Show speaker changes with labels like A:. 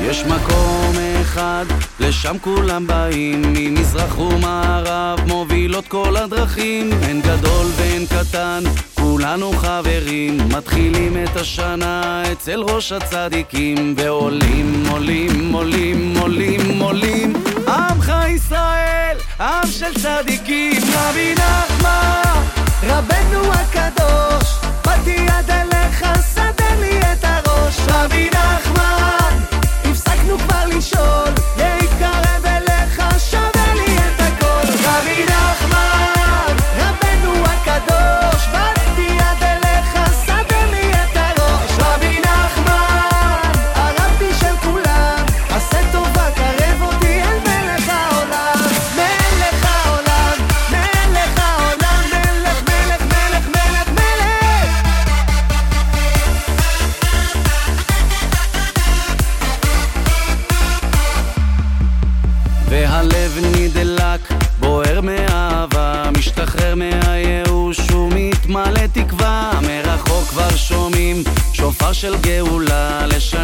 A: יש מקום אחד, לשם כולם באים, ממזרח ומערב מובילות כל הדרכים. אין גדול ואין קטן, כולנו חברים, מתחילים את השנה אצל ראש הצדיקים, ועולים, עולים, עולים, עולים, עולים. עמך ישראל, עם של צדיקים. רבי נחמן,
B: רבנו הקדוש, באתי יד אליך, סדר לי את הראש. רבי נחמן, הפסקנו כבר לשאול, להתקרב אליך, שווה לי את הכל. רבי נחמן, רבנו הקדוש, באתי יד אליך, סדר לי את הראש. רבי נחמן, הרבי של כולם, עשה טובה, קרב אותי אל מלך העולם. מלך העולם, מלך העולם, מלך, מלך, מלך, מלך, מלך.
A: והלב נדלק, בוער מאהבה, משתחרר מהייאוש ומתמלא תקווה. מרחוק כבר שומעים שופר של גאולה, לשנה